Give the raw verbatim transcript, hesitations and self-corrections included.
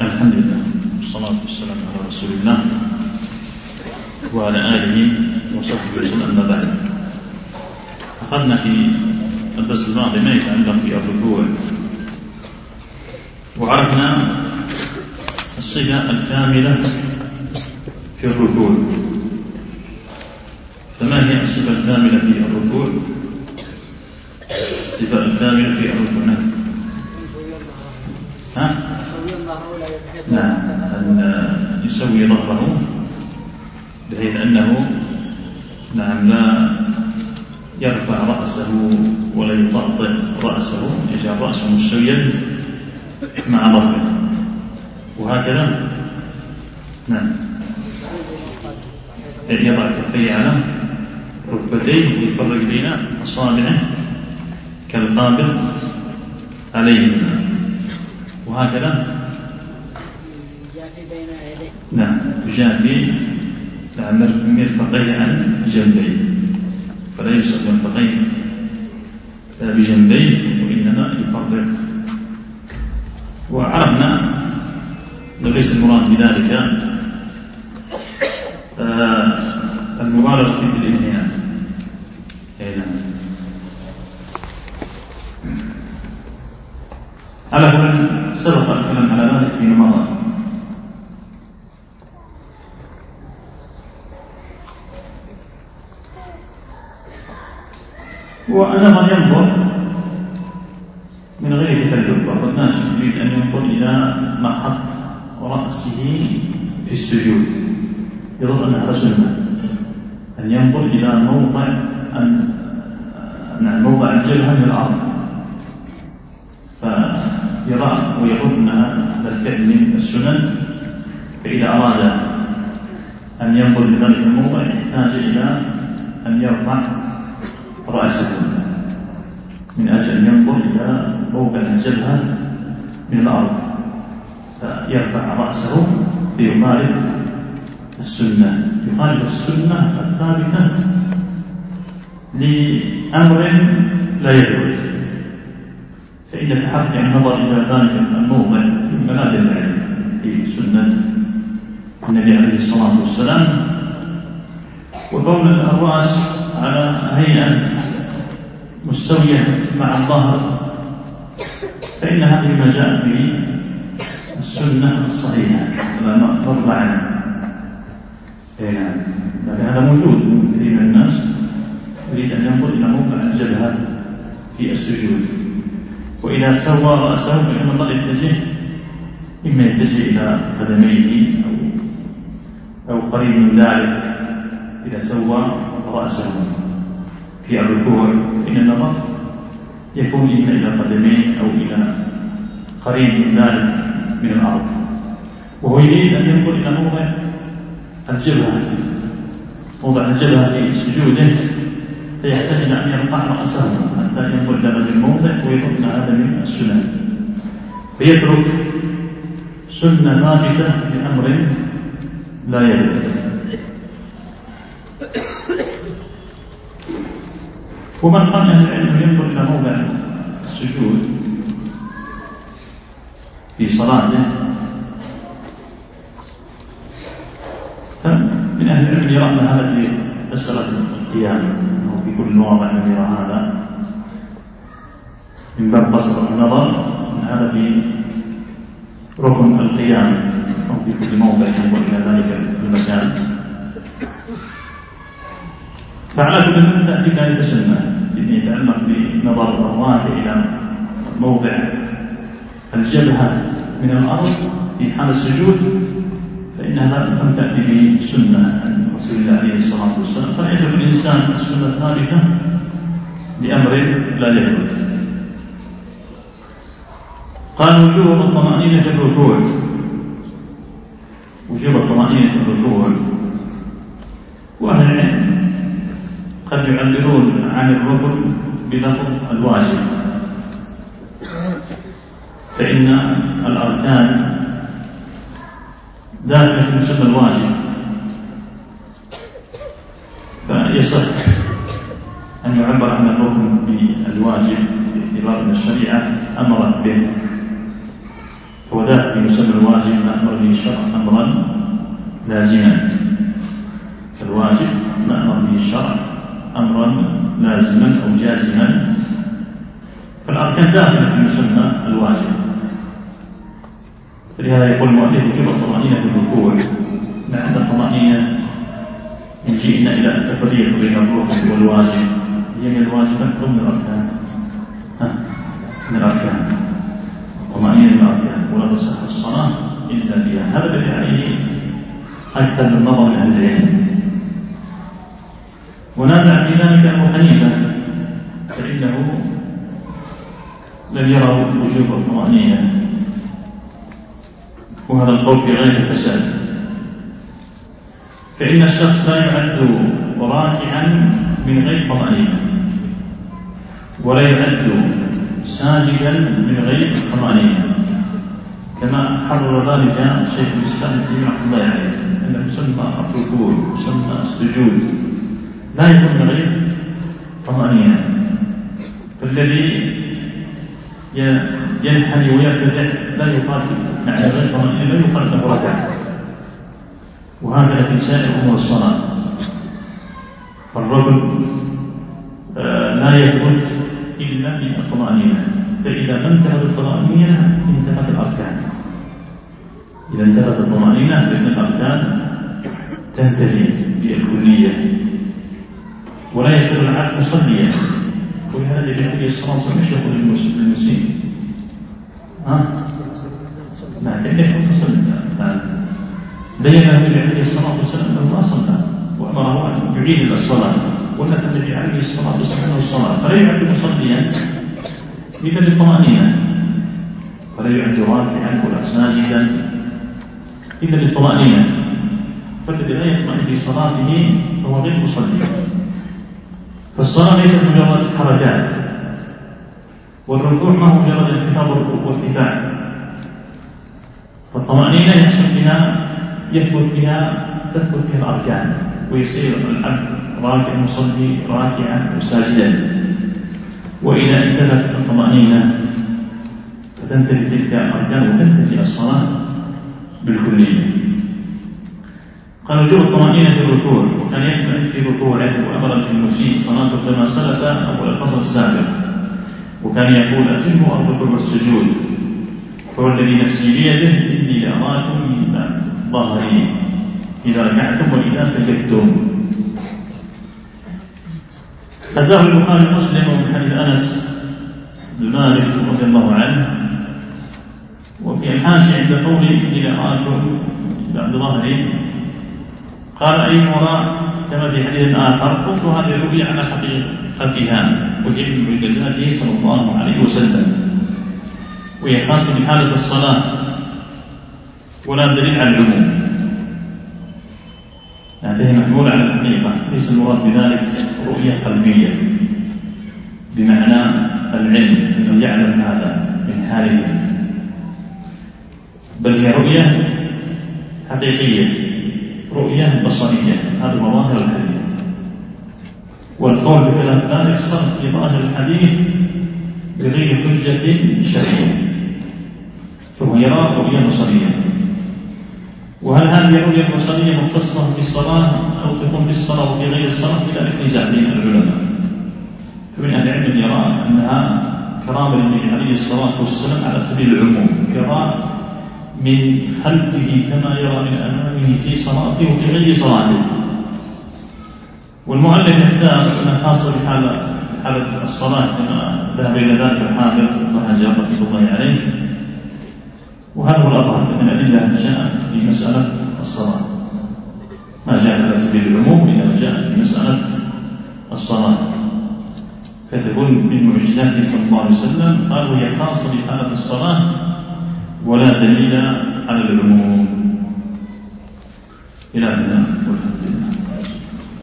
الحمد لله والصلاة والسلام على رسول الله وعلى آله وصحبه وسلم. أما بعد، أخذنا في الدرس الماضي ما يتعلق بالركوع، وعرفنا الصفة الكاملة في الركوع. فما هي الصفة الكاملة في الركوع؟ الصفة الكاملة في الركوع نعم ها؟ نعم، أن يسوي ظهره بحيث أنه نعم لا يرفع رأسه ولا يطأطئ رأسه، يجعل رأسه مستويا مع ظهره، وهكذا نعم يضع كفيه على ركبتيه ويفرق بين أصابعه كالقابض عليهما، وهكذا نعم يجافي نعم مرفقيه عن جنبيه، فلا يمسك مرفقيه بجنبيه وإنما يفرق. وعرفنا ليس المراد بذلك المبالغة في الانحناء. على كل سبق الكلام على ذلك فيما مضى. وأنا ينظر من غير تكلف، بعض الناس يريد أن ينظر إلى محط رأسه في السجود، يظن أنها سنة أن ينظر إلى موضع أن موضع الجبهة من الأرض، فيراه ويظن أن هذا الفعل من السنن. فإذا أراد أن ينظر لذلك الموضع يحتاج إلى أن يرفع رأسه من أجل أن ينظر إلى موضع الجبهة من الأرض، فيرفع رأسه فيخالف السنة، يخالف السنة الثابتة لأمر لا يثبت. فإن التحري عن النظر إلى ذلك الموضع من بلاد العلم في سنة النبي عليه الصلاة والسلام. وكون الرأس على هيئة مستوية مع الظهر فإن هذه ما جاء في السنة الصحيحة لا مرض عنه، لكن هذا موجود من كثير من الناس يريد أن ينظر إلى موضع الجبهة في السجود، وإذا سوى رأسه فإن الله يتجه إما يتجه إلى قدميه أو أو قريب من ذلك. إذا سوى رأسه في الركوع فإن النظر يكون إما إلى قدميه أو إلى قريب من ذلك من الأرض، وهو يريد أن ينظر إلى موضع الجبهة موضع الجبهة في سجوده، فيحتاج إلى أن يرفع رأسه حتى ينظر إلى هذا الموضع ويظن هذا من السنن، فيترك سنة ثابتة لأمر لا يثبت. ومن قال أنه ينظر إلى موضع السجود في صلاته فمن أهل العلم يرى أن هذا في مسألة القيام، أو في كل واضع من يرى هذا من باب قصر النظر أن هذا في ركن القيام، أو في كل موضع ينظر إلى ذلك المكان. فعلى كل من تأتي ذلك سنة التي يتعلق بنظر الراجع إلى موضع الجبهة من الأرض في حال السجود، فإنها لم تأتي بسنة عن رسول الله عليه الصلاة والسلام، فيجب الإنسان السنة الثابتة لأمر لا يثبت. قال وجوب الطمأنينة في الركوع. وجوب الطمأنينة في الركوع، وأهل العلم قد يعبرون عن الركن بلفظ الواجب، فإن الأركان داخل في مسمى الواجب، فيصح أن يعبر عن الركن بالواجب باعتبار أن الشريعة أمرت به، وذاك في مسمى يسمى الواجب ما أمر به الشرع أمرا لازما، الواجب ما أمر به الشرع أمرا لازما أو جازما. فالأركان داخلة في مسمى الواجب. فلهذا يقول المؤلف وجوب الطمأنينة في الركوع، ما عند الطمأنينة إن جئنا إلى التفريق بين الركن والواجب، هي من الواجبات ضمن الأركان، من الأركان، الطمأنينة من الأركان، ولا تصح الصلاة إلا بها. هذا الذي عليه أكثر من نظر أهل العلم. ونازع في ذلك أبو حنيفة، فإنه لم يروا وجوب الطمأنينة، وهذا القول في غير الفساد، فإن الشخص لا يعد راكعا من غير طمأنينة، ولا يعد ساجدا من غير طمأنينة، كما حرر ذلك شيخ الإسلام ابن تيمية رحمه الله عليه، أن يسمى الركوع يسمى السجود لا يكون من غير طمأنينة. فالذي ينحني ويرتدع لا يقال معنى غير طمأنينة، لا يقال له ركع. وهكذا في سائر أمور الصلاة، فالركن لا يثبت إلا بالطمأنينة، فإذا ما انتهت الطمأنينة انتهت الأركان. إذا انتهت الطمأنينة فإن الأركان تنتهي بالكلية، ولا يصير العبد مصليا. ولهذا يجب الصلاة مش يقول للمسلم ها لا كأنه تصلي، بين النبي عليه الصلاة والسلام أنه ما صلى وأمره أن يعيد إلى الصلاة، ولا النبي عليه الصلاة والسلام الصلاة، فلا يعد مصليا إلا للطمأنينة، ولا يعد راكعا ولا ساجدا إلا للطمأنينة. فالذي لا يطمئن في صلاته فهو غير مصلي. فالصلاة ليست مجرد حركات، والركوع ما هو مجرد انخفاض وارتفاع. فالطمأنينة يحصل بها يثبت بها تثبت بها الأركان، ويصير العبد راكع مصلي راكعا وساجدا. وإذا انتهت الطمأنينة فتنتهي تلك الأركان وتنتهي الصلاة بالكلية. قال وجوب الطمأنينة في الركوع، وكان يطمئن في ركوعه، وأمر المسيء صلاته كما سلف أول الفصل السابق، وكان يقول أتموا الركوع والسجود، هو الذي نفسي بيده إني لأراكم من ظهري إذا ركعتم وإذا سجدتم. أزاه البخاري ومسلم ومن حديث أنس بن مالك رضي الله عنه، وفي الحاشية عند قوله إني لأراكم بعد ظهري قال أي وراء، كما في حديث آخر قلت هذه الرؤيا على حقيقتها وهي من معجزاته صلى الله عليه وسلم، وهي خاصة بحالة الصلاة ولا دليل على العموم، يعني محمول على الحقيقة، ليس المراد بذلك رؤية قلبية بمعنى العلم أنه يعلم هذا من حاله، بل هي رؤية حقيقية، رؤية بصرية. هذا هو ظاهر الحديث، والقول بخلاف ذلك صرف في ظاهر الحديث بغير حجة شرعية، فهو يرى رؤية بصرية. وهل هذه الرؤية البصرية مختصة بالصلاة أو تكون في الصلاة وفي غير الصلاة؟ بذلك نزاع بين العلماء، فمن أهل العلم يرى أنها كرامة للنبي عليه الصلاة والسلام على سبيل العموم، يرى من خلفه كما يرى من أمامه في صلاته وفي غير صلاته. والمعلم يختار أنها خاصة بحالة حالة الصلاة كما ذهب إلى ذلك الحافظ ابن حجر رحمه الله عليه، وهذا هو الأظهر من الأدلة جاءت في مسألة الصلاة، ما جاء على سبيل العموم إذا جاء في مسألة الصلاة، فتكون من معجزاته صلى الله عليه وسلم. قال وهي خاصة بحالة الصلاة ولا دليل على العموم. إلى هنا والحمد لله.